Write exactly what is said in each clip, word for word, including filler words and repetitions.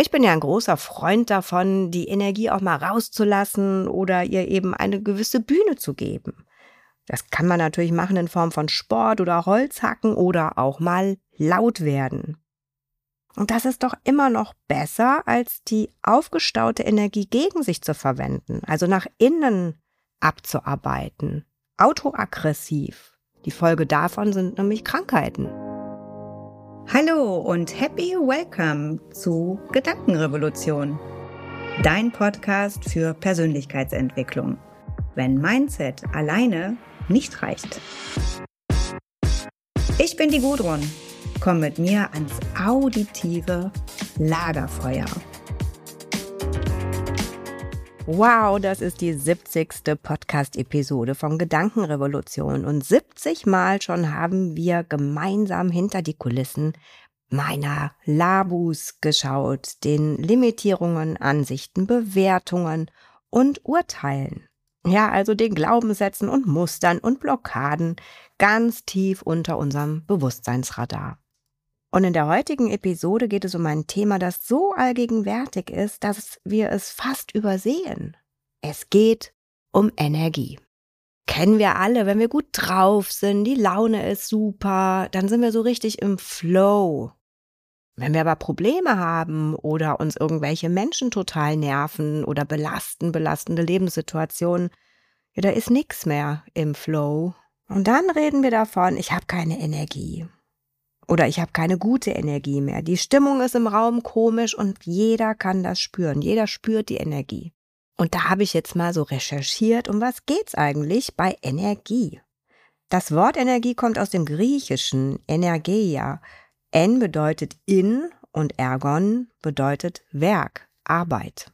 Ich bin ja ein großer Freund davon, die Energie auch mal rauszulassen oder ihr eben eine gewisse Bühne zu geben. Das kann man natürlich machen in Form von Sport oder Holzhacken oder auch mal laut werden. Und das ist doch immer noch besser, als die aufgestaute Energie gegen sich zu verwenden, also nach innen abzuarbeiten, autoaggressiv. Die Folge davon sind nämlich Krankheiten. Hallo und happy welcome zu Gedankenrevolution, dein Podcast für Persönlichkeitsentwicklung, wenn Mindset alleine nicht reicht. Ich bin die Gudrun, komm mit mir ans auditive Lagerfeuer. Wow, das ist die siebzigste Podcast-Episode von Gedankenrevolution und siebzig Mal schon haben wir gemeinsam hinter die Kulissen meiner Labus geschaut, den Limitierungen, Ansichten, Bewertungen und Urteilen. Ja, also den Glaubenssätzen und Mustern und Blockaden ganz tief unter unserem Bewusstseinsradar. Und in der heutigen Episode geht es um ein Thema, das so allgegenwärtig ist, dass wir es fast übersehen. Es geht um Energie. Kennen wir alle, wenn wir gut drauf sind, die Laune ist super, dann sind wir so richtig im Flow. Wenn wir aber Probleme haben oder uns irgendwelche Menschen total nerven oder belasten, belastende Lebenssituationen, ja, da ist nichts mehr im Flow. Und dann reden wir davon, ich habe keine Energie. Oder ich habe keine gute Energie mehr. Die Stimmung ist im Raum komisch und jeder kann das spüren. Jeder spürt die Energie. Und da habe ich jetzt mal so recherchiert, um was geht's eigentlich bei Energie? Das Wort Energie kommt aus dem Griechischen Energeia. En bedeutet in und ergon bedeutet Werk, Arbeit.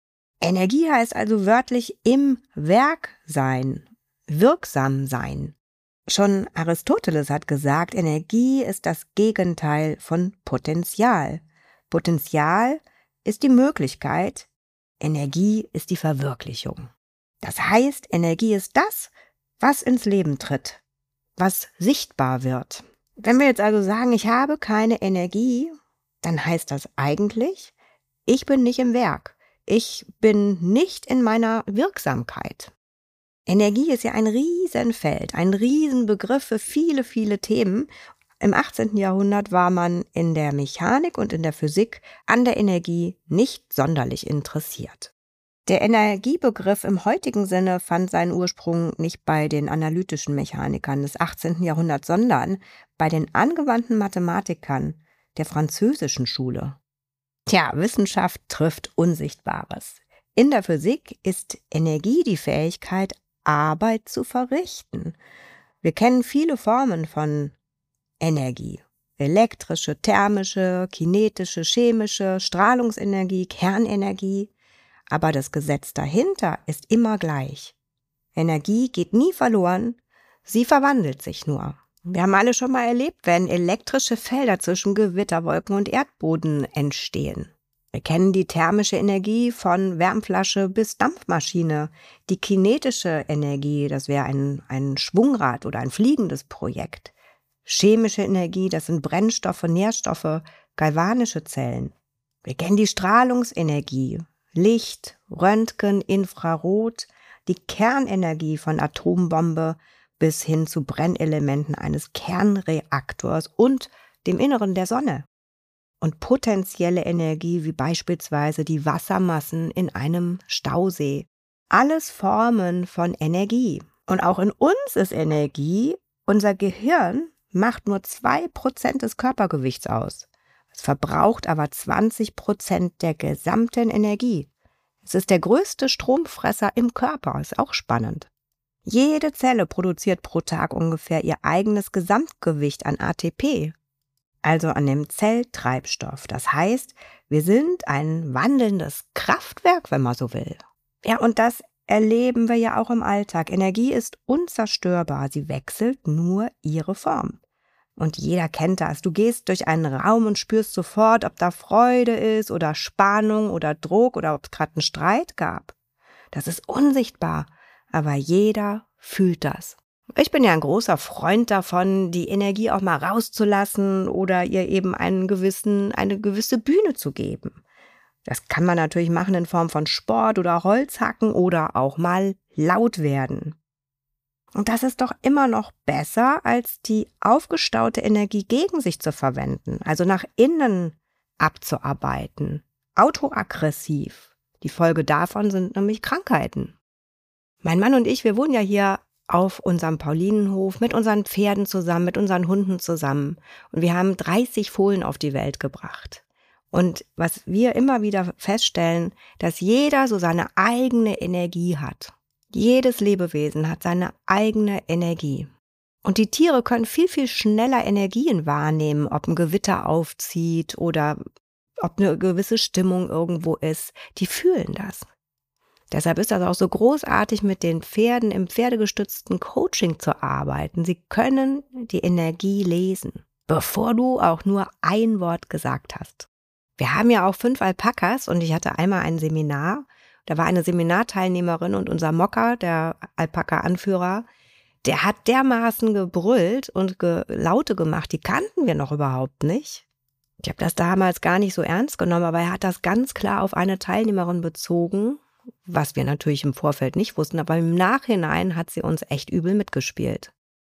Energie heißt also wörtlich im Werk sein, wirksam sein. Schon Aristoteles hat gesagt, Energie ist das Gegenteil von Potenzial. Potenzial ist die Möglichkeit, Energie ist die Verwirklichung. Das heißt, Energie ist das, was ins Leben tritt, was sichtbar wird. Wenn wir jetzt also sagen, ich habe keine Energie, dann heißt das eigentlich, ich bin nicht im Werk, ich bin nicht in meiner Wirksamkeit. Energie ist ja ein Riesenfeld, ein Riesenbegriff für viele, viele Themen. Im achtzehnten Jahrhundert war man in der Mechanik und in der Physik an der Energie nicht sonderlich interessiert. Der Energiebegriff im heutigen Sinne fand seinen Ursprung nicht bei den analytischen Mechanikern des achtzehnten Jahrhunderts, sondern bei den angewandten Mathematikern der französischen Schule. Tja, Wissenschaft trifft Unsichtbares. In der Physik ist Energie die Fähigkeit, Arbeit zu verrichten. Wir kennen viele Formen von Energie. Elektrische, thermische, kinetische, chemische, Strahlungsenergie, Kernenergie. Aber das Gesetz dahinter ist immer gleich. Energie geht nie verloren, sie verwandelt sich nur. Wir haben alle schon mal erlebt, wenn elektrische Felder zwischen Gewitterwolken und Erdboden entstehen. Wir kennen die thermische Energie von Wärmflasche bis Dampfmaschine. Die kinetische Energie, das wäre ein, ein Schwungrad oder ein fliegendes Projekt. Chemische Energie, das sind Brennstoffe, Nährstoffe, galvanische Zellen. Wir kennen die Strahlungsenergie, Licht, Röntgen, Infrarot, die Kernenergie von Atombombe bis hin zu Brennelementen eines Kernreaktors und dem Inneren der Sonne. Und potenzielle Energie wie beispielsweise die Wassermassen in einem Stausee. Alles Formen von Energie. Und auch in uns ist Energie, unser Gehirn macht nur zwei Prozent des Körpergewichts aus. Es verbraucht aber zwanzig Prozent der gesamten Energie. Es ist der größte Stromfresser im Körper, ist auch spannend. Jede Zelle produziert pro Tag ungefähr ihr eigenes Gesamtgewicht an A T P. Also an dem Zelltreibstoff. Das heißt, wir sind ein wandelndes Kraftwerk, wenn man so will. Ja, und das erleben wir ja auch im Alltag. Energie ist unzerstörbar, sie wechselt nur ihre Form. Und jeder kennt das. Du gehst durch einen Raum und spürst sofort, ob da Freude ist oder Spannung oder Druck oder ob es gerade einen Streit gab. Das ist unsichtbar, aber jeder fühlt das. Ich bin ja ein großer Freund davon, die Energie auch mal rauszulassen oder ihr eben einen gewissen, eine gewisse Bühne zu geben. Das kann man natürlich machen in Form von Sport oder Holzhacken oder auch mal laut werden. Und das ist doch immer noch besser, als die aufgestaute Energie gegen sich zu verwenden, also nach innen abzuarbeiten, autoaggressiv. Die Folge davon sind nämlich Krankheiten. Mein Mann und ich, wir wohnen ja hier auf unserem Paulinenhof mit unseren Pferden zusammen, mit unseren Hunden zusammen. Und wir haben dreißig Fohlen auf die Welt gebracht. Und was wir immer wieder feststellen, dass jeder so seine eigene Energie hat. Jedes Lebewesen hat seine eigene Energie. Und die Tiere können viel, viel schneller Energien wahrnehmen, ob ein Gewitter aufzieht oder ob eine gewisse Stimmung irgendwo ist. Die fühlen das. Deshalb ist das auch so großartig, mit den Pferden im pferdegestützten Coaching zu arbeiten. Sie können die Energie lesen, bevor du auch nur ein Wort gesagt hast. Wir haben ja auch fünf Alpakas und ich hatte einmal ein Seminar. Da war eine Seminarteilnehmerin und unser Mocker, der Alpaka-Anführer, der hat dermaßen gebrüllt und ge- Laute gemacht, die kannten wir noch überhaupt nicht. Ich habe das damals gar nicht so ernst genommen, aber er hat das ganz klar auf eine Teilnehmerin bezogen, was wir natürlich im Vorfeld nicht wussten, aber im Nachhinein hat sie uns echt übel mitgespielt.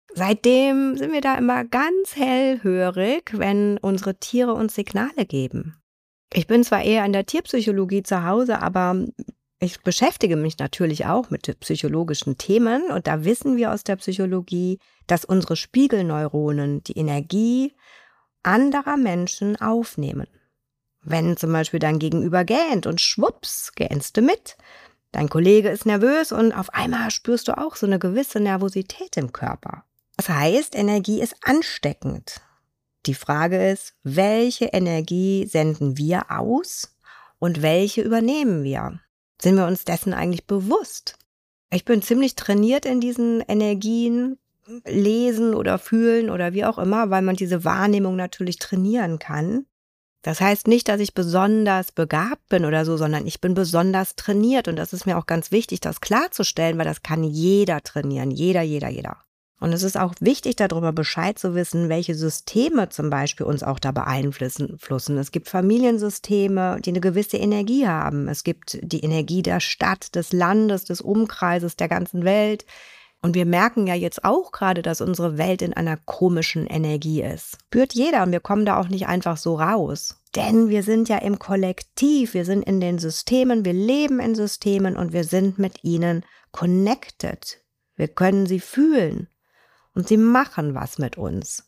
Seitdem sind wir da immer ganz hellhörig, wenn unsere Tiere uns Signale geben. Ich bin zwar eher in der Tierpsychologie zu Hause, aber ich beschäftige mich natürlich auch mit psychologischen Themen und da wissen wir aus der Psychologie, dass unsere Spiegelneuronen die Energie anderer Menschen aufnehmen. Wenn zum Beispiel dein Gegenüber gähnt und schwupps, gähnst du mit. Dein Kollege ist nervös und auf einmal spürst du auch so eine gewisse Nervosität im Körper. Das heißt, Energie ist ansteckend. Die Frage ist, welche Energie senden wir aus und welche übernehmen wir? Sind wir uns dessen eigentlich bewusst? Ich bin ziemlich trainiert in diesen Energien, lesen oder fühlen oder wie auch immer, weil man diese Wahrnehmung natürlich trainieren kann. Das heißt nicht, dass ich besonders begabt bin oder so, sondern ich bin besonders trainiert und das ist mir auch ganz wichtig, das klarzustellen, weil das kann jeder trainieren, jeder, jeder, jeder. Und es ist auch wichtig, darüber Bescheid zu wissen, welche Systeme zum Beispiel uns auch da beeinflussen. Es gibt Familiensysteme, die eine gewisse Energie haben. Es gibt die Energie der Stadt, des Landes, des Umkreises, der ganzen Welt. Und wir merken ja jetzt auch gerade, dass unsere Welt in einer komischen Energie ist. Spürt jeder und wir kommen da auch nicht einfach so raus. Denn wir sind ja im Kollektiv, wir sind in den Systemen, wir leben in Systemen und wir sind mit ihnen connected. Wir können sie fühlen. Und sie machen was mit uns.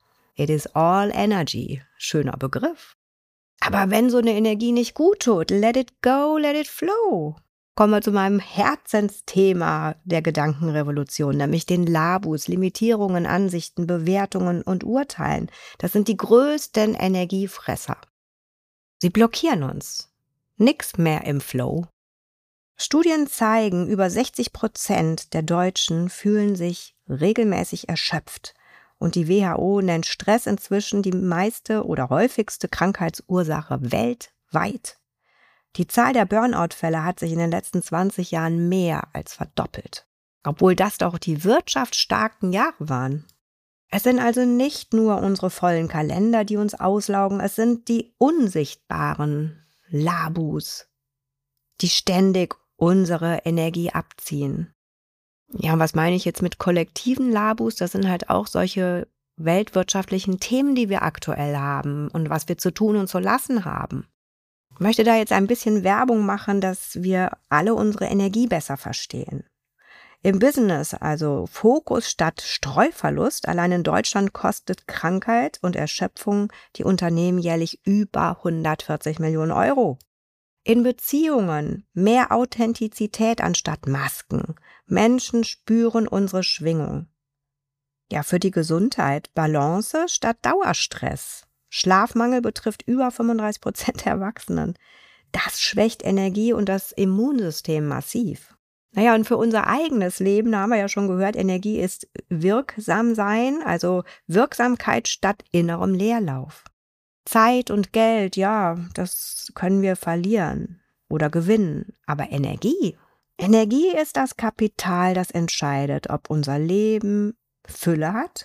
It is all energy. Schöner Begriff. Aber wenn so eine Energie nicht gut tut, let it go, let it flow. Kommen wir zu meinem Herzensthema der Gedankenrevolution, nämlich den Labus, Limitierungen, Ansichten, Bewertungen und Urteilen. Das sind die größten Energiefresser. Sie blockieren uns. Nix mehr im Flow. Studien zeigen, über sechzig Prozent der Deutschen fühlen sich regelmäßig erschöpft. Und die W H O nennt Stress inzwischen die meiste oder häufigste Krankheitsursache weltweit. Die Zahl der Burnout-Fälle hat sich in den letzten zwanzig Jahren mehr als verdoppelt. Obwohl das doch die wirtschaftsstarken Jahre waren. Es sind also nicht nur unsere vollen Kalender, die uns auslaugen, es sind die unsichtbaren Labus, die ständig unsere Energie abziehen. Ja, und was meine ich jetzt mit kollektiven Labus? Das sind halt auch solche weltwirtschaftlichen Themen, die wir aktuell haben und was wir zu tun und zu lassen haben. Ich möchte da jetzt ein bisschen Werbung machen, dass wir alle unsere Energie besser verstehen. Im Business, also Fokus statt Streuverlust, allein in Deutschland kostet Krankheit und Erschöpfung die Unternehmen jährlich über hundertvierzig Millionen Euro. In Beziehungen mehr Authentizität anstatt Masken. Menschen spüren unsere Schwingung. Ja, für die Gesundheit Balance statt Dauerstress. Schlafmangel betrifft über fünfunddreißig Prozent der Erwachsenen. Das schwächt Energie und das Immunsystem massiv. Naja, und für unser eigenes Leben, da haben wir ja schon gehört, Energie ist wirksam sein, also Wirksamkeit statt innerem Leerlauf. Zeit und Geld, ja, das können wir verlieren oder gewinnen. Aber Energie, Energie ist das Kapital, das entscheidet, ob unser Leben Fülle hat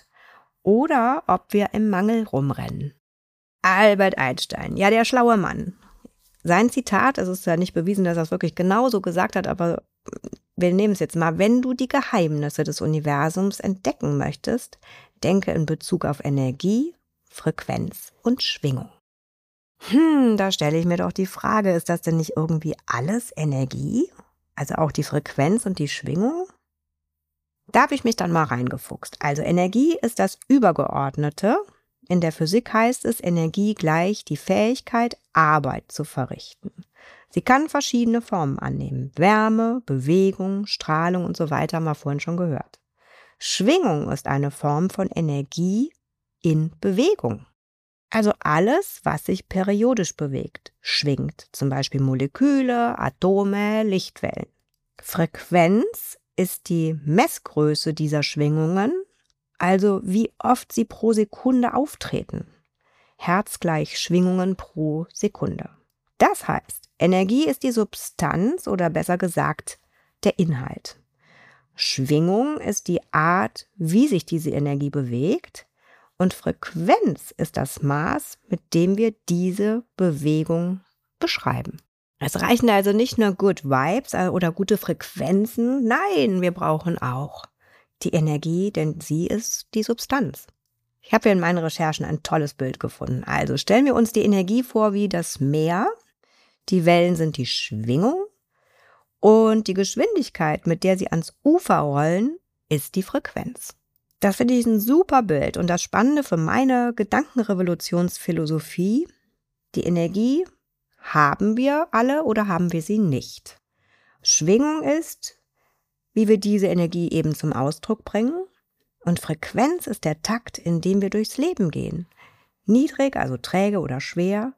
oder ob wir im Mangel rumrennen. Albert Einstein, ja, der schlaue Mann, Sein Zitat, es ist ja nicht bewiesen, dass er es wirklich genauso gesagt hat, aber wir nehmen es jetzt mal. Wenn du die Geheimnisse des Universums entdecken möchtest, denke in Bezug auf Energie, Frequenz und Schwingung. Hm, da stelle ich mir doch die Frage, ist das denn nicht irgendwie alles Energie? Also auch die Frequenz und die Schwingung? Da habe ich mich dann mal reingefuchst. Also Energie ist das Übergeordnete. In der Physik heißt es, Energie gleich die Fähigkeit, Arbeit zu verrichten. Sie kann verschiedene Formen annehmen. Wärme, Bewegung, Strahlung und so weiter, haben wir vorhin schon gehört. Schwingung ist eine Form von Energie in Bewegung. Also alles, was sich periodisch bewegt, schwingt. Zum Beispiel Moleküle, Atome, Lichtwellen. Frequenz ist die Messgröße dieser Schwingungen, also wie oft sie pro Sekunde auftreten. Hertz gleich Schwingungen pro Sekunde. Das heißt, Energie ist die Substanz oder besser gesagt der Inhalt. Schwingung ist die Art, wie sich diese Energie bewegt. Und Frequenz ist das Maß, mit dem wir diese Bewegung beschreiben. Es reichen also nicht nur Good Vibes oder gute Frequenzen, nein, wir brauchen auch die Energie, denn sie ist die Substanz. Ich habe hier in meinen Recherchen ein tolles Bild gefunden. Also stellen wir uns die Energie vor wie das Meer, die Wellen sind die Schwingung und die Geschwindigkeit, mit der sie ans Ufer rollen, ist die Frequenz. Das finde ich ein super Bild und das Spannende für meine Gedankenrevolutionsphilosophie, die Energie haben wir alle oder haben wir sie nicht. Schwingung ist, wie wir diese Energie eben zum Ausdruck bringen und Frequenz ist der Takt, in dem wir durchs Leben gehen. Niedrig, also träge oder schwer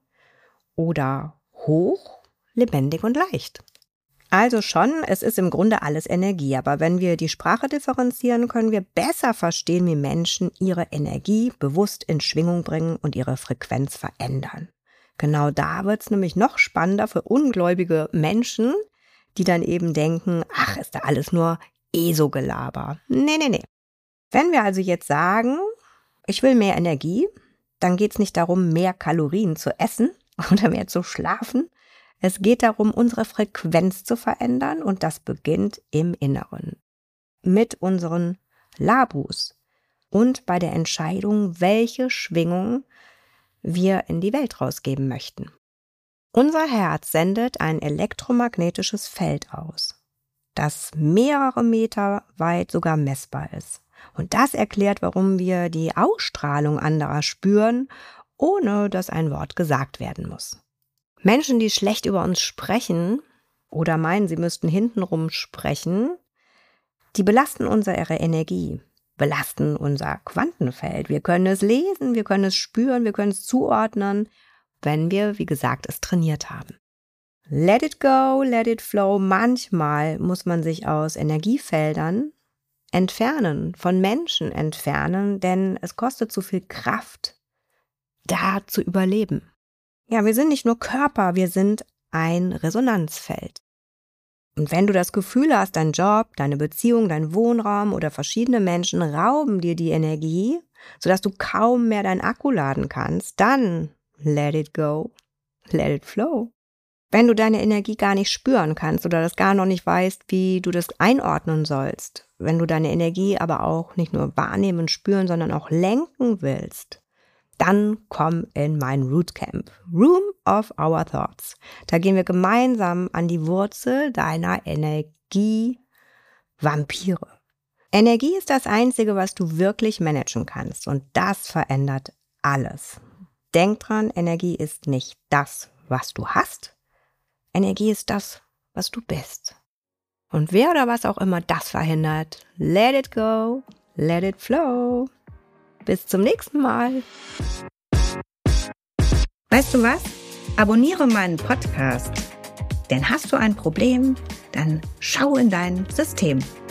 oder hoch, lebendig und leicht. Also schon, es ist im Grunde alles Energie, aber wenn wir die Sprache differenzieren, können wir besser verstehen, wie Menschen ihre Energie bewusst in Schwingung bringen und ihre Frequenz verändern. Genau da wird es nämlich noch spannender für ungläubige Menschen, die dann eben denken, ach, ist da alles nur ESO-Gelaber. Nee, nee, nee. Wenn wir also jetzt sagen, ich will mehr Energie, dann geht es nicht darum, mehr Kalorien zu essen oder mehr zu schlafen. Es geht darum, unsere Frequenz zu verändern und das beginnt im Inneren. Mit unseren Labus und bei der Entscheidung, welche Schwingung wir in die Welt rausgeben möchten. Unser Herz sendet ein elektromagnetisches Feld aus, das mehrere Meter weit sogar messbar ist. Und das erklärt, warum wir die Ausstrahlung anderer spüren, ohne dass ein Wort gesagt werden muss. Menschen, die schlecht über uns sprechen oder meinen, sie müssten hintenrum sprechen, die belasten unsere Energie, belasten unser Quantenfeld. Wir können es lesen, wir können es spüren, wir können es zuordnen, wenn wir, wie gesagt, es trainiert haben. Let it go, let it flow. Manchmal muss man sich aus Energiefeldern entfernen, von Menschen entfernen, denn es kostet zu viel Kraft, da zu überleben. Ja, wir sind nicht nur Körper, wir sind ein Resonanzfeld. Und wenn du das Gefühl hast, dein Job, deine Beziehung, dein Wohnraum oder verschiedene Menschen rauben dir die Energie, sodass du kaum mehr deinen Akku laden kannst, dann let it go, let it flow. Wenn du deine Energie gar nicht spüren kannst oder das gar noch nicht weißt, wie du das einordnen sollst, wenn du deine Energie aber auch nicht nur wahrnehmen, spüren, sondern auch lenken willst, dann komm in mein Rootcamp, Room of Our Thoughts. Da gehen wir gemeinsam an die Wurzel deiner Energie-Vampire. Energie ist das Einzige, was du wirklich managen kannst und das verändert alles. Denk dran, Energie ist nicht das, was du hast. Energie ist das, was du bist. Und wer oder was auch immer das verhindert, let it go, let it flow. Bis zum nächsten Mal. Weißt du was? Abonniere meinen Podcast. Denn hast du ein Problem, dann schau in dein System.